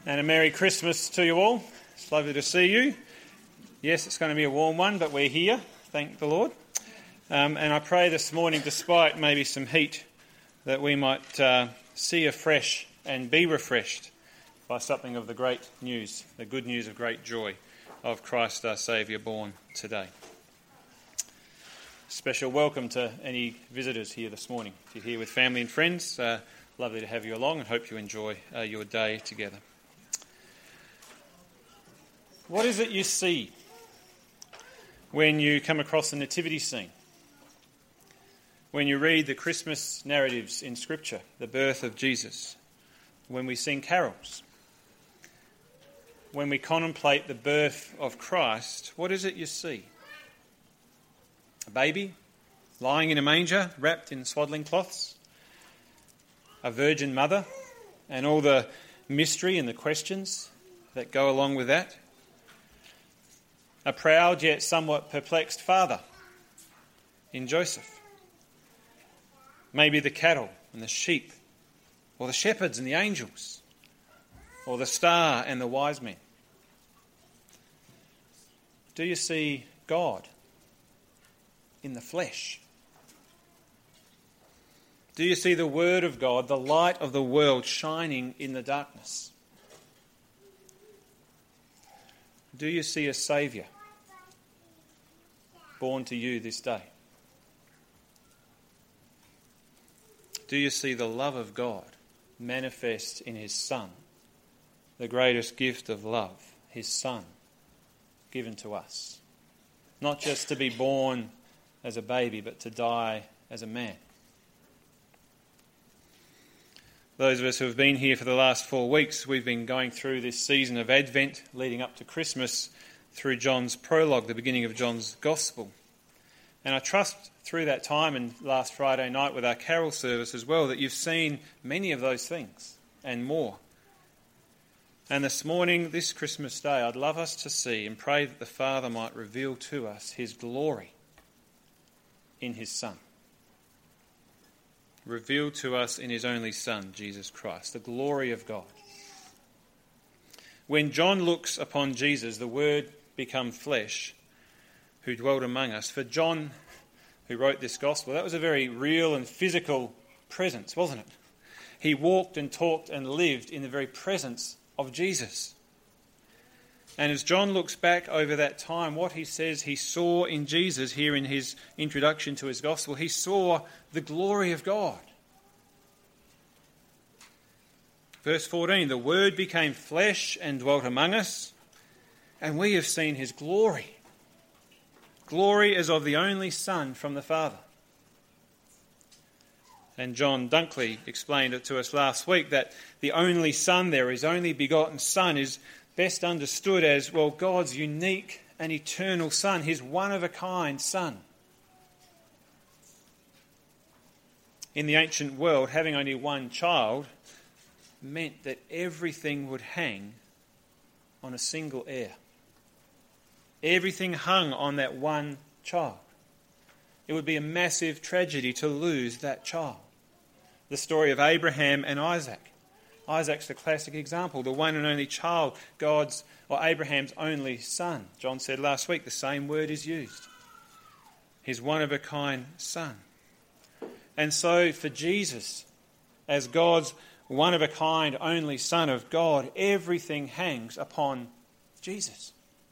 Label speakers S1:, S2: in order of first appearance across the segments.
S1: And a Merry Christmas to you all. It's lovely to see you. Yes, it's going to be a warm one, but we're here, thank the Lord. And I pray this morning, despite maybe some heat, that we might see afresh and be refreshed by something of the great news, the good news of great joy of Christ our Saviour born today. Special welcome to any visitors here this morning. If you're here with family and friends, lovely to have you along and hope you enjoy your day together. What is it you see when you come across the nativity scene? When you read the Christmas narratives in Scripture, the birth of Jesus? When we sing carols? When we contemplate the birth of Christ, what is it you see? A baby lying in a manger, wrapped in swaddling cloths? A virgin mother, and all the mystery and the questions that go along with that? A proud yet somewhat perplexed father in Joseph? Maybe the cattle and the sheep, or the shepherds and the angels, or the star and the wise men? Do you see God in the flesh? Do you see the Word of God, the light of the world, shining in the darkness? Do you see a Saviour born to you this day? Do you see the love of God manifest in His Son, the greatest gift of love, His Son, given to us? Not just to be born as a baby, but to die as a man. Those of us who have been here for the last 4 weeks, we've been going through this season of Advent leading up to Christmas through John's prologue, the beginning of John's Gospel. And I trust through that time and last Friday night with our carol service as well that you've seen many of those things and more. And this morning, this Christmas day, I'd love us to see and pray that the Father might reveal to us His glory in His Son. Revealed to us in His only Son, Jesus Christ, the glory of God. When John looks upon Jesus, the Word become flesh, who dwelt among us. For John, who wrote this Gospel, that was a very real and physical presence, wasn't it? He walked and talked and lived in the very presence of Jesus. And as John looks back over that time, what he says he saw in Jesus here in his introduction to his Gospel, he saw the glory of God. Verse 14, the Word became flesh and dwelt among us, and we have seen His glory. Glory as of the only Son from the Father. And John Dunkley explained it to us last week that the only Son there, His only begotten Son, is best understood as, well, God's unique and eternal Son, His one-of-a-kind Son. In the ancient world, having only one child meant that everything would hang on a single heir. Everything hung on that one child. It would be a massive tragedy to lose that child. The story of Abraham and Isaac. Isaac's the classic example, the one and only child, Abraham's only son. John said last week the same word is used. His one-of-a-kind Son. And so for Jesus, as God's one-of-a-kind only Son of God, everything hangs upon Jesus.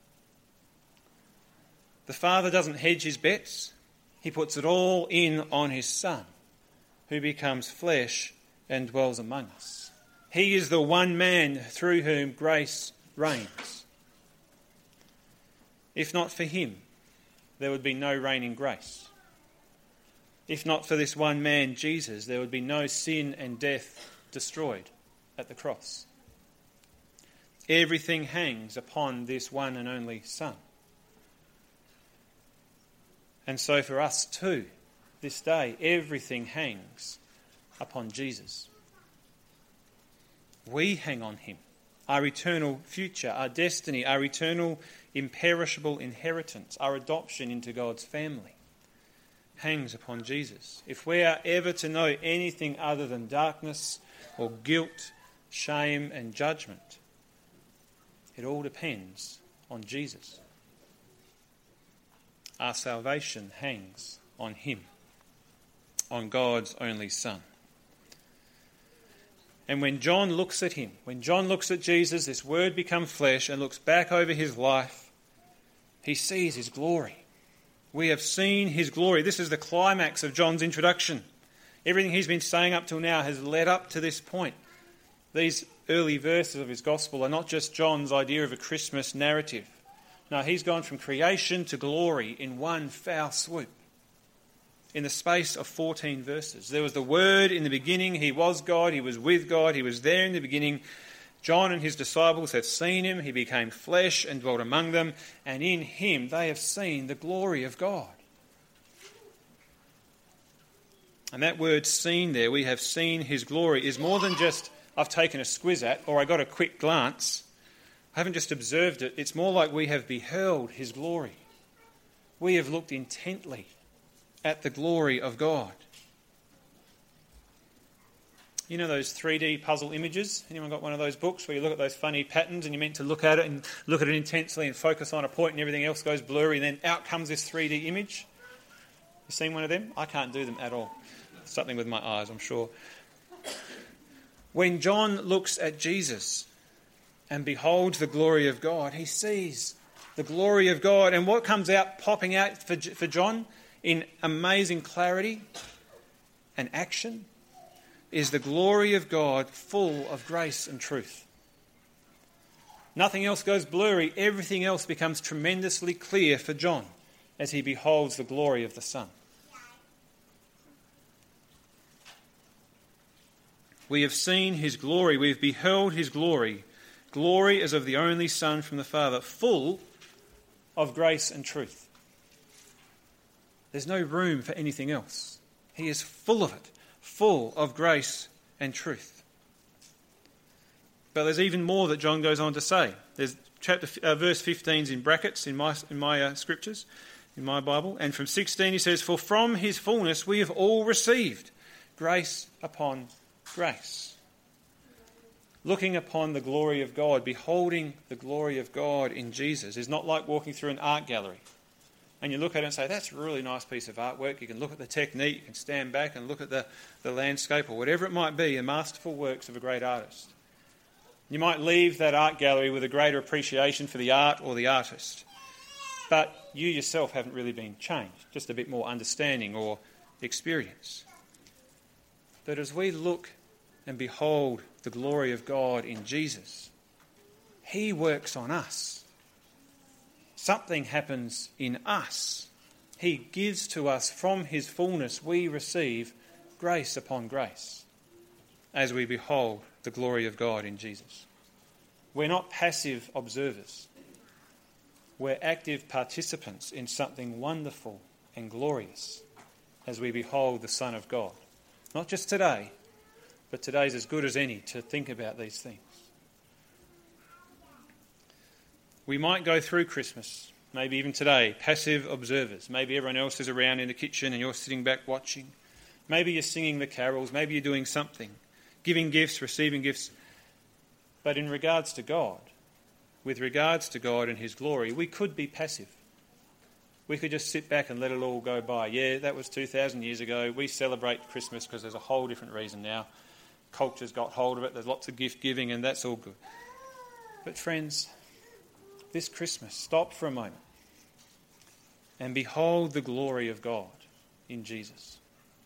S1: The Father doesn't hedge His bets. He puts it all in on His Son, who becomes flesh and dwells among us. He is the one man through whom grace reigns. If not for Him, there would be no reigning grace. If not for this one man, Jesus, there would be no sin and death destroyed at the cross. Everything hangs upon this one and only Son. And so for us too, this day, everything hangs upon Jesus. We hang on Him. Our eternal future, our destiny, our eternal imperishable inheritance, our adoption into God's family hangs upon Jesus. If we are ever to know anything other than darkness or guilt, shame and judgment, It all depends on Jesus. Our salvation hangs on him, on God's only Son. And when John looks at him, when John looks at Jesus, this Word become flesh, and looks back over his life, he sees his glory. We have seen his glory. This is the climax of John's introduction. Everything he's been saying up till now has led up to this point. These early verses of his gospel are not just John's idea of a Christmas narrative. No, he's gone from creation to glory in one foul swoop. In the space of 14 verses. There was the Word in the beginning. He was God. He was with God. He was there in the beginning. John and his disciples have seen him. He became flesh and dwelt among them. And in him they have seen the glory of God. And that word seen there, we have seen his glory, is more than just I've taken a squiz at or I got a quick glance. I haven't just observed it. It's more like we have beheld his glory. We have looked intently at the glory of God. You know those 3D puzzle images? Anyone got one of those books where you look at those funny patterns and you're meant to look at it and look at it intensely and focus on a point and everything else goes blurry and then out comes this 3D image? You seen one of them? I can't do them at all. Something with my eyes, I'm sure. When John looks at Jesus and beholds the glory of God, he sees the glory of God. And what comes out, popping out for John in amazing clarity and action, is the glory of God full of grace and truth. Nothing else goes blurry. Everything else becomes tremendously clear for John as he beholds the glory of the Son. We have seen his glory. We have beheld his glory. Glory as of the only Son from the Father, full of grace and truth. There's no room for anything else. He is full of it, full of grace and truth. But there's even more that John goes on to say. There's verse 15 is in brackets in my scriptures, in my Bible. And from 16 he says, "For from his fullness we have all received grace upon grace." Looking upon the glory of God, beholding the glory of God in Jesus is not like walking through an art gallery. And you look at it and say, that's a really nice piece of artwork. You can look at the technique, you can stand back and look at the landscape or whatever it might be, the masterful works of a great artist. You might leave that art gallery with a greater appreciation for the art or the artist. But you yourself haven't really been changed, just a bit more understanding or experience. But as we look and behold the glory of God in Jesus, he works on us. Something happens in us. He gives to us from his fullness. We receive grace upon grace as we behold the glory of God in Jesus. We're not passive observers. We're active participants in something wonderful and glorious as we behold the Son of God. Not just today, but today's as good as any to think about these things. We might go through Christmas, maybe even today, passive observers. Maybe everyone else is around in the kitchen and you're sitting back watching. Maybe you're singing the carols. Maybe you're doing something, giving gifts, receiving gifts. But in regards to God, with regards to God and his glory, we could be passive. We could just sit back and let it all go by. Yeah, that was 2,000 years ago. We celebrate Christmas because there's a whole different reason now. Culture's got hold of it. There's lots of gift giving and that's all good. But friends, this Christmas, stop for a moment and behold the glory of God in Jesus.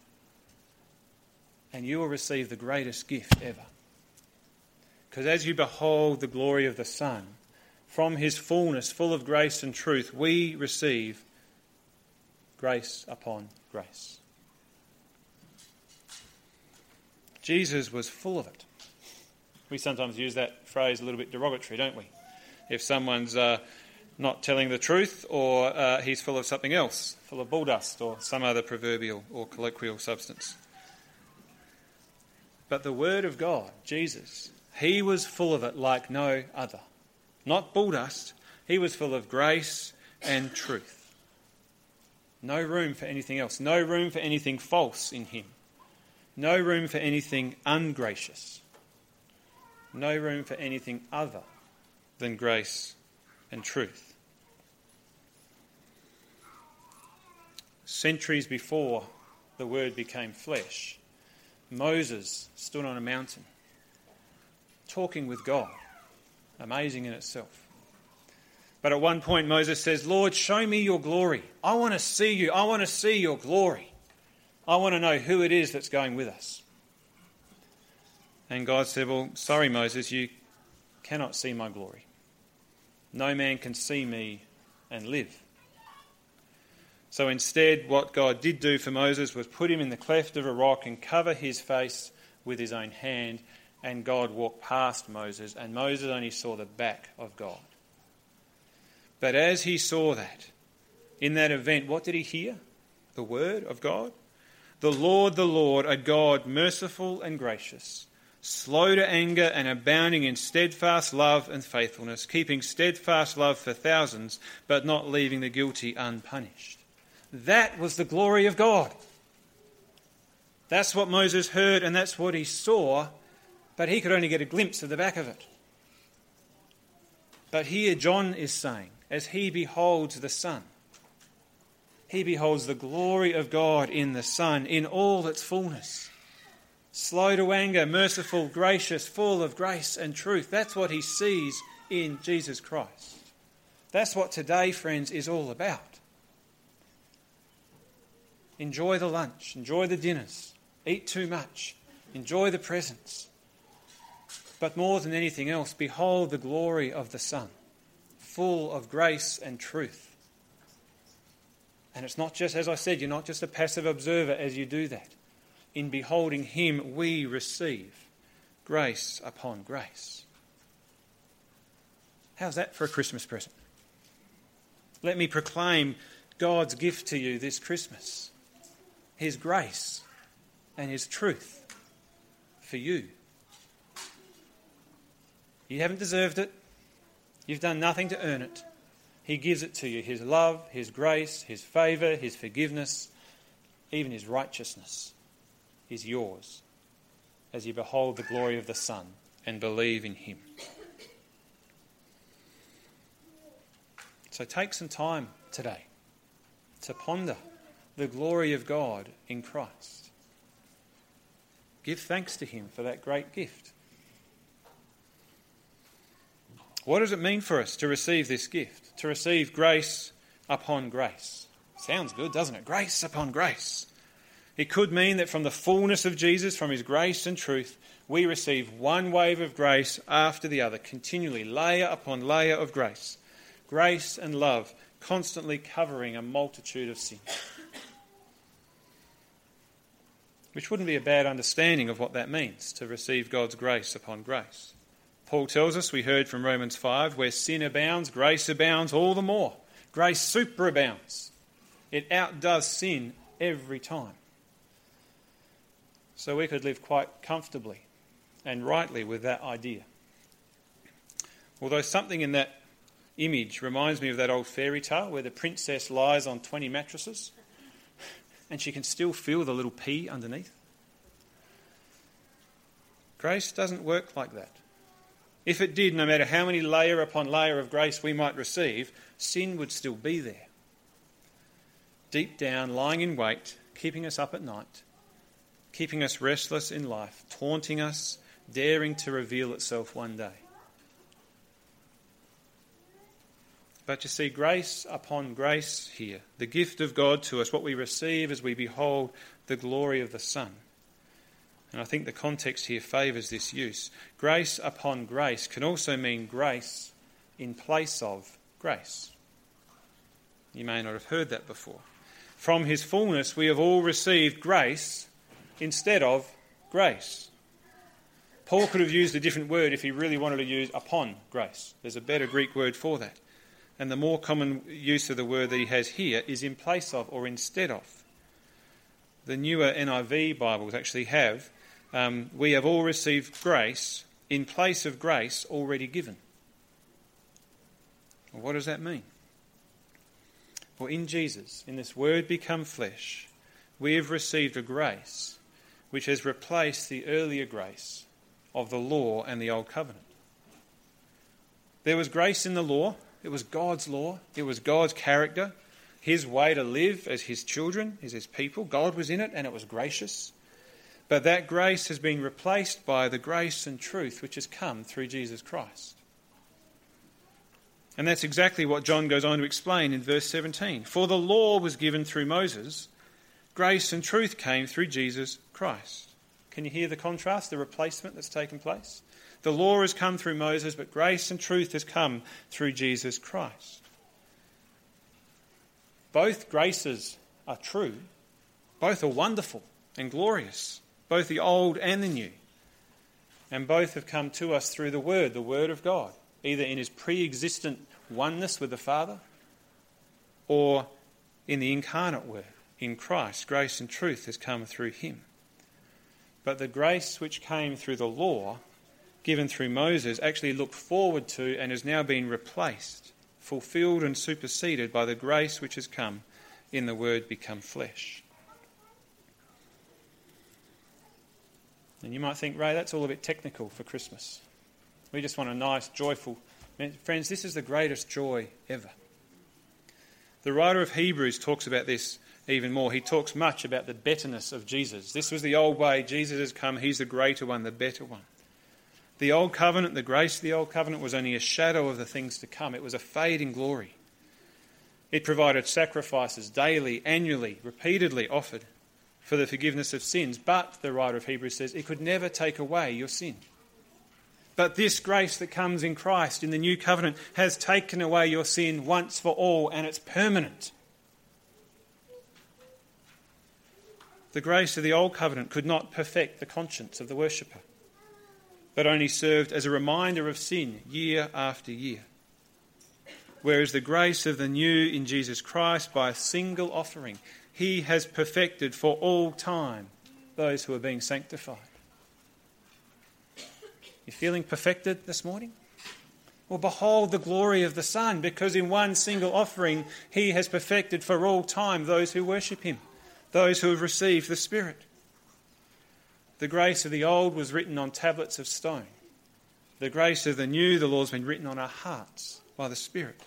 S1: And you will receive the greatest gift ever. Because as you behold the glory of the Son, from his fullness, full of grace and truth, we receive grace upon grace. Jesus was full of it. We sometimes use that phrase a little bit derogatory, don't we? If someone's not telling the truth or he's full of something else, full of bull dust or some other proverbial or colloquial substance. But the Word of God, Jesus, he was full of it like no other. Not bull dust, he was full of grace and truth. No room for anything else. No room for anything false in him. No room for anything ungracious. No room for anything other than grace and truth. Centuries before the Word became flesh, Moses stood on a mountain talking with God. Amazing in itself. But at one point Moses says, Lord, show me your glory. I want to see you. I want to see your glory. I want to know who it is that's going with us. And God said, well, sorry, Moses, you cannot see my glory. No man can see me and live. So instead, what God did do for Moses was put him in the cleft of a rock and cover his face with his own hand, and God walked past Moses, and Moses only saw the back of God. But as he saw that, in that event, what did he hear? The word of God. The Lord, a God merciful and gracious, slow to anger and abounding in steadfast love and faithfulness, keeping steadfast love for thousands, but not leaving the guilty unpunished. That was the glory of God. That's what Moses heard and that's what he saw, but he could only get a glimpse of the back of it. But here John is saying, as he beholds the Son, he beholds the glory of God in the Son, in all its fullness. Slow to anger, merciful, gracious, full of grace and truth. That's what he sees in Jesus Christ. That's what today, friends, is all about. Enjoy the lunch, enjoy the dinners, eat too much, enjoy the presents. But more than anything else, behold the glory of the Son, full of grace and truth. And it's not just, as I said, you're not just a passive observer as you do that. In beholding him, we receive grace upon grace. How's that for a Christmas present? Let me proclaim God's gift to you this Christmas. His grace and his truth for you. You haven't deserved it. You've done nothing to earn it. He gives it to you. His love, his grace, his favour, his forgiveness, even his righteousness is yours as you behold the glory of the Son and believe in him. So take some time today to ponder the glory of God in Christ. Give thanks to him for that great gift. What does it mean for us to receive this gift? To receive grace upon grace. Sounds good, doesn't it? Grace upon grace. It could mean that from the fullness of Jesus, from his grace and truth, we receive one wave of grace after the other, continually, layer upon layer of grace. Grace and love constantly covering a multitude of sin. Which wouldn't be a bad understanding of what that means, to receive God's grace upon grace. Paul tells us, we heard from Romans 5, where sin abounds, grace abounds all the more. Grace superabounds. It outdoes sin every time. So we could live quite comfortably and rightly with that idea. Although something in that image reminds me of that old fairy tale where the princess lies on 20 mattresses and she can still feel the little pea underneath. Grace doesn't work like that. If it did, no matter how many layer upon layer of grace we might receive, sin would still be there. Deep down, lying in wait, keeping us up at night, keeping us restless in life, taunting us, daring to reveal itself one day. But you see, grace upon grace here, the gift of God to us, what we receive as we behold the glory of the Son. And I think the context here favours this use. Grace upon grace can also mean grace in place of grace. You may not have heard that before. From his fullness we have all received grace instead of grace. Paul could have used a different word if he really wanted to use upon grace. There's a better Greek word for that. And the more common use of the word that he has here is in place of or instead of. The newer NIV Bibles actually have, we have all received grace in place of grace already given. Well, what does that mean? Well, in Jesus, in this Word become flesh, we have received a grace which has replaced the earlier grace of the law and the Old Covenant. There was grace in the law. It was God's law. It was God's character, his way to live as his children, as his people. God was in it and it was gracious. But that grace has been replaced by the grace and truth which has come through Jesus Christ. And that's exactly what John goes on to explain in verse 17. For the law was given through Moses, grace and truth came through Jesus Christ. Can you hear the contrast, the replacement that's taken place? The law has come through Moses, but grace and truth has come through Jesus Christ. Both graces are true. Both are wonderful and glorious, both the old and the new. And both have come to us through the Word of God, either in his pre-existent oneness with the Father or in the incarnate Word, in Christ. Grace and truth has come through him. But the grace which came through the law, given through Moses, actually looked forward to and has now been replaced, fulfilled and superseded by the grace which has come in the Word become flesh. And you might think, Ray, that's all a bit technical for Christmas. We just want a nice, joyful... Friends, this is the greatest joy ever. The writer of Hebrews talks about this even more. He talks much about the betterness of Jesus. This was the old way. Jesus has come. He's the greater one, the better one. The old covenant, the grace of the old covenant was only a shadow of the things to come. It was a fading glory. It provided sacrifices daily, annually, repeatedly offered for the forgiveness of sins. But, the writer of Hebrews says, it could never take away your sin. But this grace that comes in Christ, in the new covenant, has taken away your sin once for all, and it's permanent. The grace of the old covenant could not perfect the conscience of the worshipper, but only served as a reminder of sin year after year. Whereas the grace of the new in Jesus Christ, by a single offering, he has perfected for all time those who are being sanctified. You feeling perfected this morning? Well, behold the glory of the Son, because in one single offering he has perfected for all time those who worship him, those who have received the Spirit. The grace of the old was written on tablets of stone. The grace of the new, the law, has been written on our hearts by the Spirit.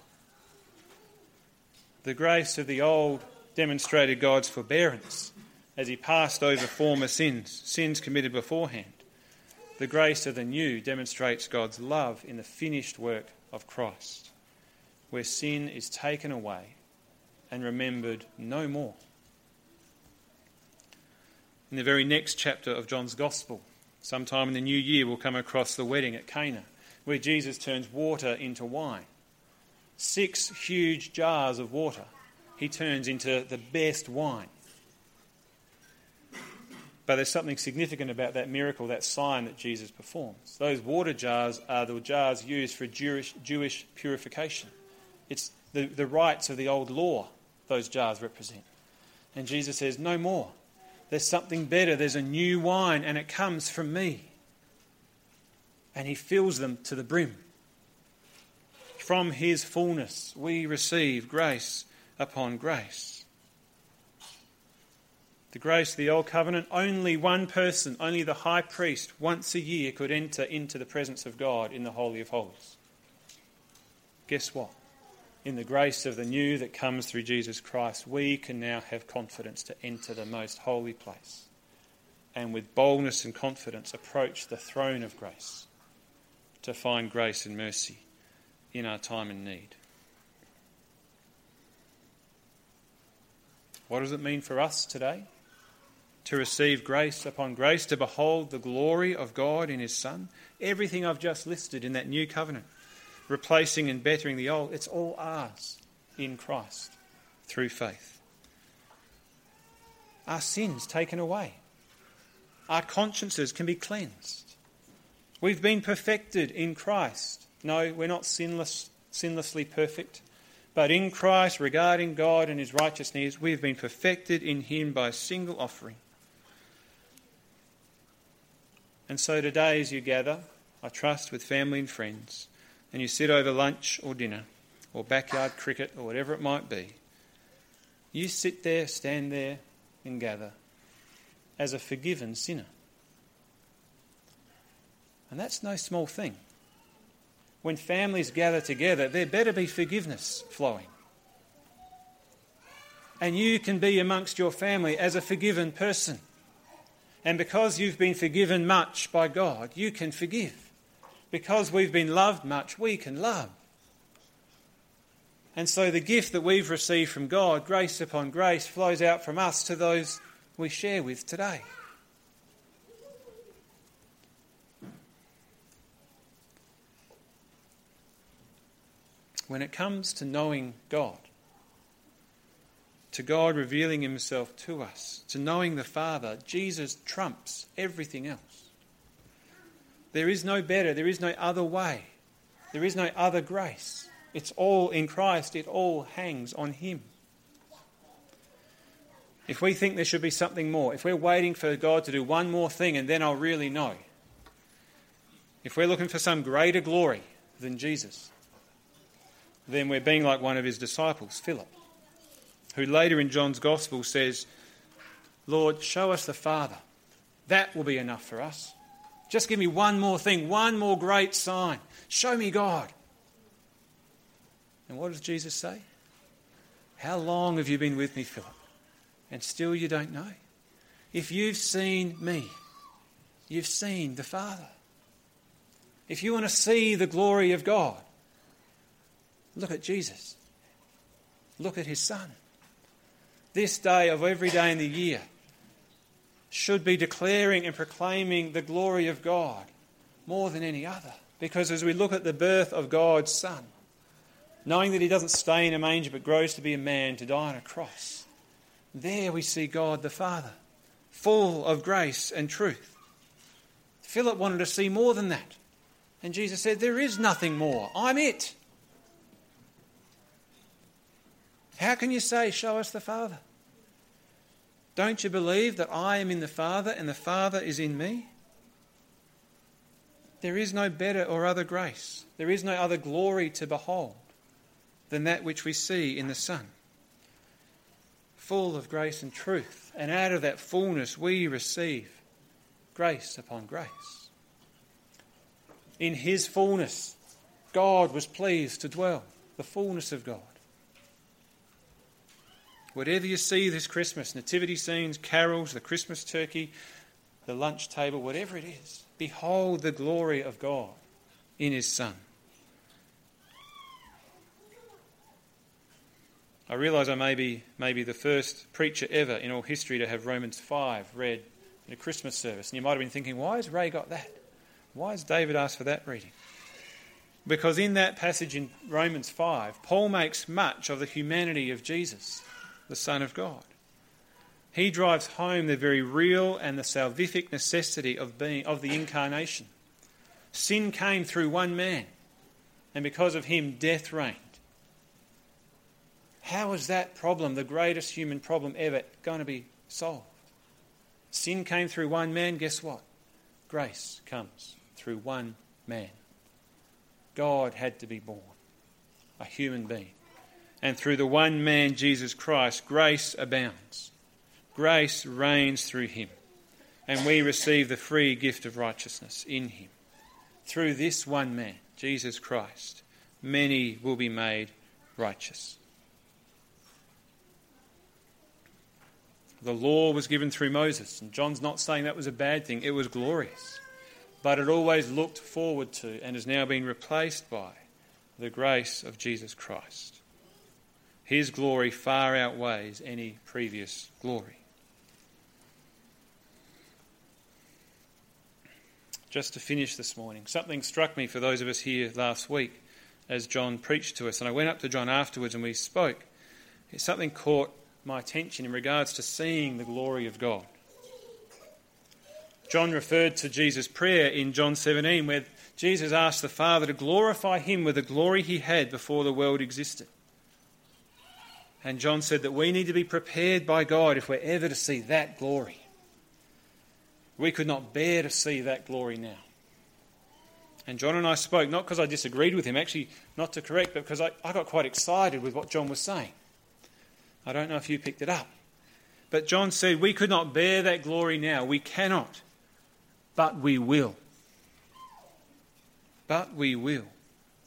S1: The grace of the old demonstrated God's forbearance as he passed over former sins committed beforehand. The grace of the new demonstrates God's love in the finished work of Christ, where sin is taken away and remembered no more. In the very next chapter of John's Gospel, sometime in the new year, we'll come across the wedding at Cana, where Jesus turns water into wine. 6 huge jars of water he turns into the best wine. But there's something significant about that miracle, that sign that Jesus performs. Those water jars are the jars used for Jewish purification. It's the rites of the old law those jars represent. And Jesus says, no more. There's something better. There's a new wine and it comes from me. And he fills them to the brim. From his fullness we receive grace upon grace. The grace of the old covenant, only one person, only the high priest, once a year could enter into the presence of God in the Holy of Holies. Guess what? In the grace of the new that comes through Jesus Christ, we can now have confidence to enter the most holy place and with boldness and confidence approach the throne of grace to find grace and mercy in our time and need. What does it mean for us today? To receive grace upon grace, to behold the glory of God in his Son. Everything I've just listed in that new covenant, replacing and bettering the old, it's all ours in Christ through faith. Our sins taken away. Our consciences can be cleansed. We've been perfected in Christ. No, we're not sinlessly perfect. But in Christ, regarding God and his righteousness, we have been perfected in him by a single offering. And so today as you gather, I trust with family and friends, and you sit over lunch or dinner or backyard cricket or whatever it might be, you sit there, stand there and gather as a forgiven sinner. And that's no small thing. when families gather together, there better be forgiveness flowing. And you can be amongst your family as a forgiven person. And because you've been forgiven much by God, you can forgive. Because we've been loved much, we can love. And so the gift that we've received from God, grace upon grace, flows out from us to those we share with today. When it comes to knowing God, to God revealing himself to us, to knowing the Father, Jesus trumps everything else. There is no better, there is no other way, there is no other grace. It's all in Christ, it all hangs on him. If we think there should be something more, if we're waiting for God to do one more thing and then I'll really know, if we're looking for some greater glory than Jesus, then we're being like one of his disciples, Philip, who later in John's Gospel says, Lord, show us the Father. That will be enough for us. Just give me one more thing, one more great sign. Show me God. And what does Jesus say? How long have you been with me, Philip? And still you don't know? If you've seen me, you've seen the Father. If you want to see the glory of God, look at Jesus. Look at his Son. This day of every day in the year should be declaring and proclaiming the glory of God more than any other. Because as we look at the birth of God's Son, knowing that he doesn't stay in a manger but grows to be a man to die on a cross, there we see God the Father, full of grace and truth. Philip wanted to see more than that. And Jesus said, there is nothing more. I'm it. How can you say, show us the Father? Don't you believe that I am in the Father and the Father is in me? There is no better or other grace. There is no other glory to behold than that which we see in the Son. Full of grace and truth. And out of that fullness we receive grace upon grace. In his fullness, God was pleased to dwell. The fullness of God. Whatever you see this Christmas, nativity scenes, carols, the Christmas turkey, the lunch table, whatever it is, behold the glory of God in his Son. I realise I may be the first preacher ever in all history to have Romans 5 read in a Christmas service. And you might have been thinking, why has Ray got that? Why has David asked for that reading? Because in that passage in Romans 5, Paul makes much of the humanity of Jesus, the Son of God. He drives home the very real and the salvific necessity of the incarnation. Sin came through one man, and because of him, death reigned. How is that problem, the greatest human problem ever, going to be solved? Sin came through one man, guess what? Grace comes through one man. God had to be born, a human being. And through the one man, Jesus Christ, grace abounds. Grace reigns through him. And we receive the free gift of righteousness in him. Through this one man, Jesus Christ, many will be made righteous. The law was given through Moses, and John's not saying that was a bad thing, it was glorious. But it always looked forward to and has now been replaced by the grace of Jesus Christ. His glory far outweighs any previous glory. Just to finish this morning, something struck me for those of us here last week as John preached to us, and I went up to John afterwards and we spoke. Something caught my attention in regards to seeing the glory of God. John referred to Jesus' prayer in John 17 where Jesus asked the Father to glorify him with the glory he had before the world existed. And John said that we need to be prepared by God if we're ever to see that glory. We could not bear to see that glory now. And John and I spoke, not because I disagreed with him, actually not to correct, but because I got quite excited with what John was saying. I don't know if you picked it up. But John said we could not bear that glory now. We cannot. But we will. But we will.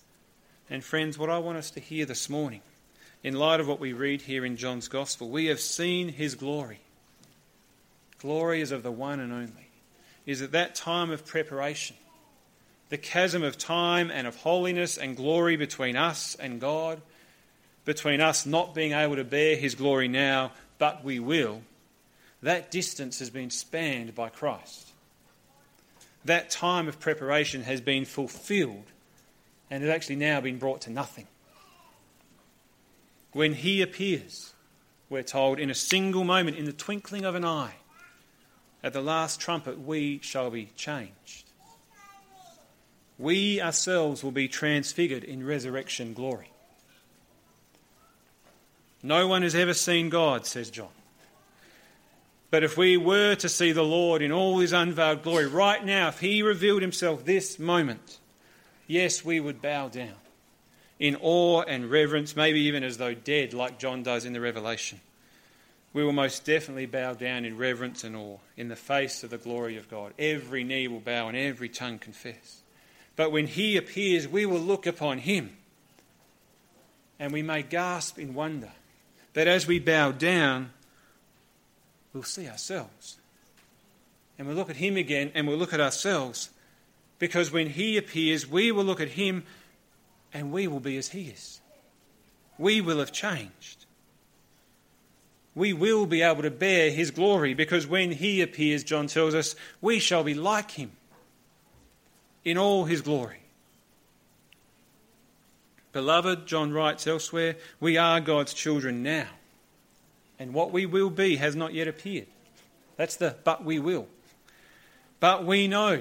S1: And friends, what I want us to hear this morning, in light of what we read here in John's Gospel, we have seen his glory. Glory is of the one and only. Is at that time of preparation, the chasm of time and of holiness and glory between us and God, between us not being able to bear his glory now, but we will, that distance has been spanned by Christ. That time of preparation has been fulfilled and has actually now been brought to nothing. When he appears, we're told, in a single moment, in the twinkling of an eye, at the last trumpet, we shall be changed. We ourselves will be transfigured in resurrection glory. No one has ever seen God, says John. But if we were to see the Lord in all his unveiled glory right now, if he revealed himself this moment, yes, we would bow down in awe and reverence, maybe even as though dead, like John does in the Revelation. We will most definitely bow down in reverence and awe in the face of the glory of God. Every knee will bow and every tongue confess. But when he appears, we will look upon him, and we may gasp in wonder that as we bow down, we'll see ourselves. And we'll look at him again, and we'll look at ourselves, because when he appears, we will look at him and we will be as he is. We will have changed. We will be able to bear his glory, because when he appears, John tells us, we shall be like him in all his glory. Beloved, John writes elsewhere, we are God's children now, and what we will be has not yet appeared. That's the but we will. But we know.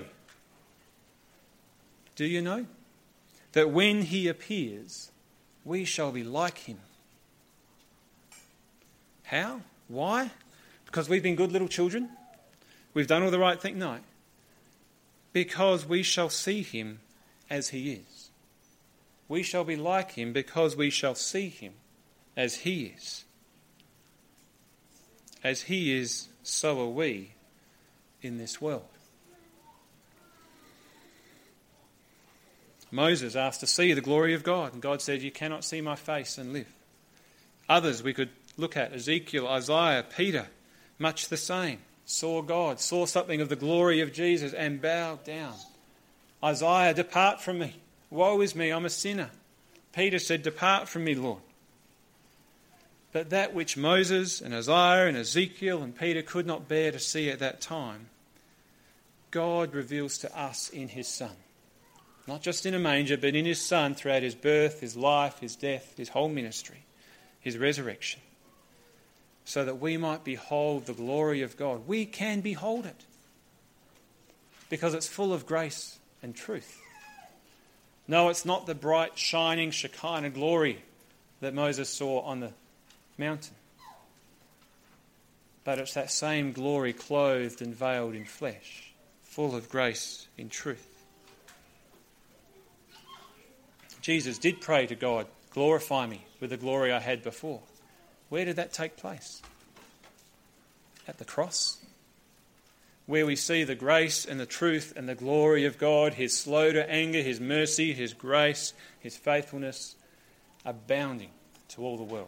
S1: Do you know? That when he appears, we shall be like him. How? Why? Because we've been good little children? We've done all the right thing? No. Because we shall see him as he is. We shall be like him because we shall see him as he is. As he is, so are we in this world. Moses asked to see the glory of God, and God said, you cannot see my face and live. Others we could look at, Ezekiel, Isaiah, Peter, much the same. Saw God, saw something of the glory of Jesus and bowed down. Isaiah, depart from me. Woe is me, I'm a sinner. Peter said, depart from me, Lord. But that which Moses and Isaiah and Ezekiel and Peter could not bear to see at that time, God reveals to us in his Son. Not just in a manger, but in his Son throughout his birth, his life, his death, his whole ministry, his resurrection, so that we might behold the glory of God. We can behold it because it's full of grace and truth. No, it's not the bright, shining Shekinah glory that Moses saw on the mountain, but it's that same glory clothed and veiled in flesh, full of grace in truth. Jesus did pray to God, glorify me with the glory I had before. Where did that take place? At the cross, where we see the grace and the truth and the glory of God, his slow to anger, his mercy, his grace, his faithfulness, abounding to all the world.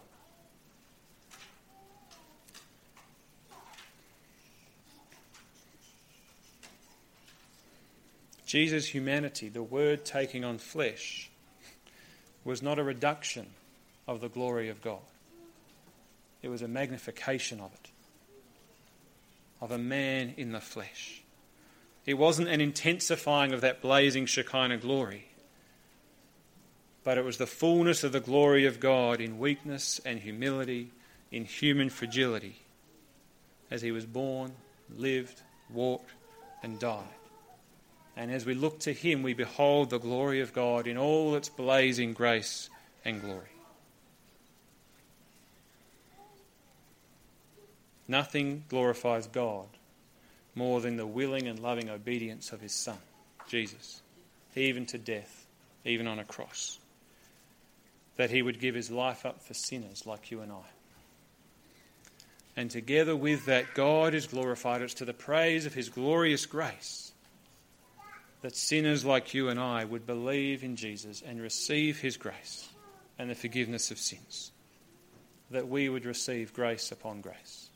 S1: Jesus' humanity, the Word taking on flesh, was not a reduction of the glory of God. It was a magnification of it, of a man in the flesh. It wasn't an intensifying of that blazing Shekinah glory, but it was the fullness of the glory of God in weakness and humility, in human fragility, as he was born, lived, walked, and died. And as we look to him, we behold the glory of God in all its blazing grace and glory. Nothing glorifies God more than the willing and loving obedience of his Son, Jesus, even to death, even on a cross. That he would give his life up for sinners like you and I. And together with that, God is glorified. It's to the praise of his glorious grace that sinners like you and I would believe in Jesus and receive his grace and the forgiveness of sins, that we would receive grace upon grace.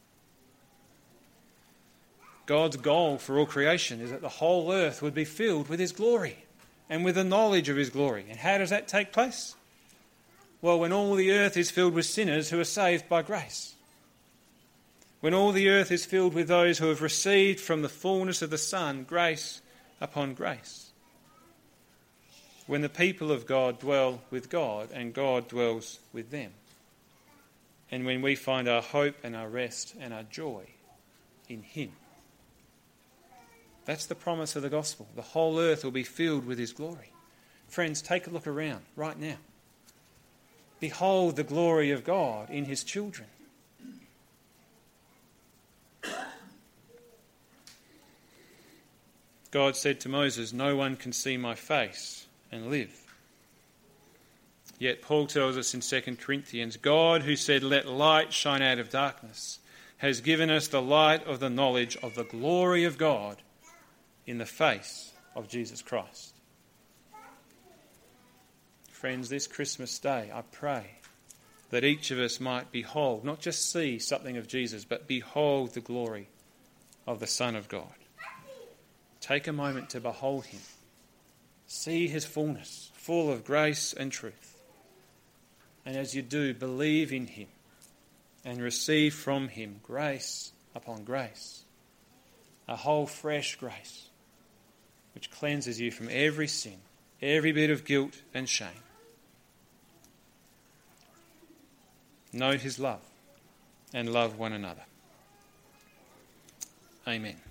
S1: God's goal for all creation is that the whole earth would be filled with his glory and with the knowledge of his glory. And how does that take place? Well, when all the earth is filled with sinners who are saved by grace. When all the earth is filled with those who have received from the fullness of the Son grace upon grace. When the people of God dwell with God and God dwells with them. And when we find our hope and our rest and our joy in him. That's the promise of the gospel. The whole earth will be filled with his glory. Friends, take a look around right now. Behold the glory of God in his children. God said to Moses, "No one can see my face and live." Yet Paul tells us in 2 Corinthians, God who said, "Let light shine out of darkness," has given us the light of the knowledge of the glory of God in the face of Jesus Christ. Friends, this Christmas day, I pray that each of us might behold, not just see something of Jesus, but behold the glory of the Son of God. Take a moment to behold him. See his fullness, full of grace and truth. And as you do, believe in him and receive from him grace upon grace. A whole fresh grace which cleanses you from every sin, every bit of guilt and shame. Know his love and love one another. Amen.